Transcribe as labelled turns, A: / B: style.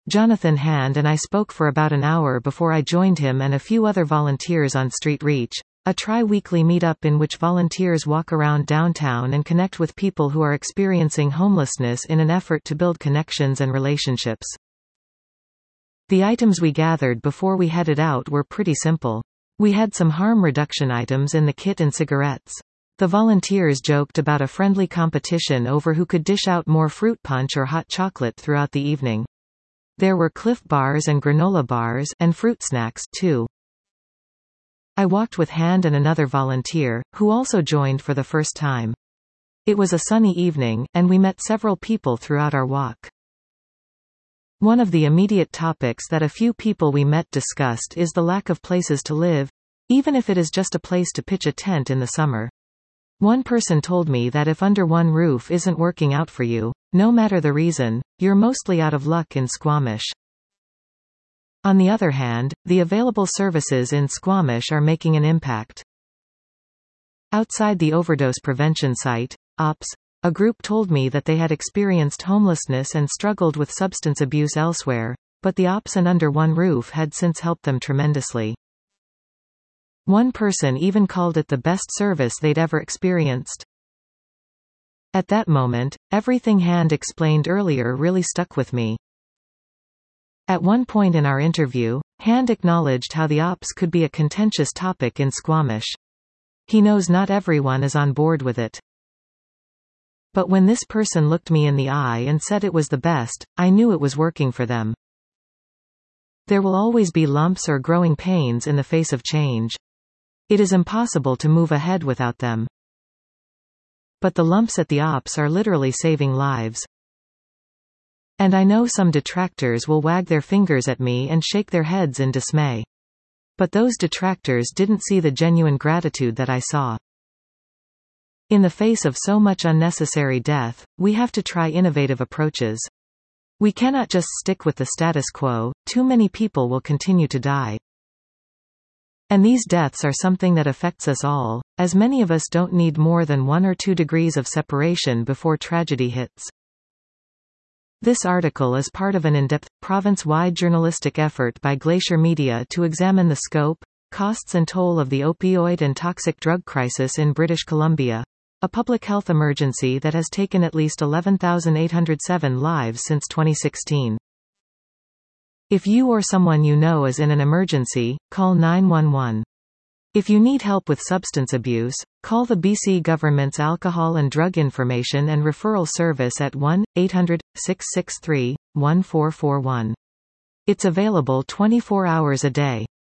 A: Jonathan Hand and I spoke for about an hour before I joined him and a few other volunteers on Street Reach, a tri-weekly meetup in which volunteers walk around downtown and connect with people who are experiencing homelessness in an effort to build connections and relationships. The items we gathered before we headed out were pretty simple. We had some harm reduction items in the kit and cigarettes. The volunteers joked about a friendly competition over who could dish out more fruit punch or hot chocolate throughout the evening. There were Cliff bars and granola bars, and fruit snacks, too. I walked with Hand and another volunteer, who also joined for the first time. It was a sunny evening, and we met several people throughout our walk. One of the immediate topics that a few people we met discussed is the lack of places to live, even if it is just a place to pitch a tent in the summer. One person told me that if under one roof isn't working out for you, no matter the reason, you're mostly out of luck in Squamish. On the other hand, the available services in Squamish are making an impact. Outside the overdose prevention site, OPS, a group told me that they had experienced homelessness and struggled with substance abuse elsewhere, but the OPS and Under One Roof had since helped them tremendously. One person even called it the best service they'd ever experienced. At that moment, everything Hand explained earlier really stuck with me. At one point in our interview, Hand acknowledged how the OPS could be a contentious topic in Squamish. He knows not everyone is on board with it. But when this person looked me in the eye and said it was the best, I knew it was working for them. There will always be lumps or growing pains in the face of change. It is impossible to move ahead without them. But the lumps at the OPS are literally saving lives. And I know some detractors will wag their fingers at me and shake their heads in dismay. But those detractors didn't see the genuine gratitude that I saw. In the face of so much unnecessary death, we have to try innovative approaches. We cannot just stick with the status quo, too many people will continue to die. And these deaths are something that affects us all, as many of us don't need more than 1 or 2 degrees of separation before tragedy hits. This article is part of an in-depth, province-wide journalistic effort by Glacier Media to examine the scope, costs and toll of the opioid and toxic drug crisis in British Columbia, a public health emergency that has taken at least 11,807 lives since 2016. If you or someone you know is in an emergency, call 911. If you need help with substance abuse, call the BC government's Alcohol and Drug Information and Referral Service at 1-800-663-1441. It's available 24 hours a day.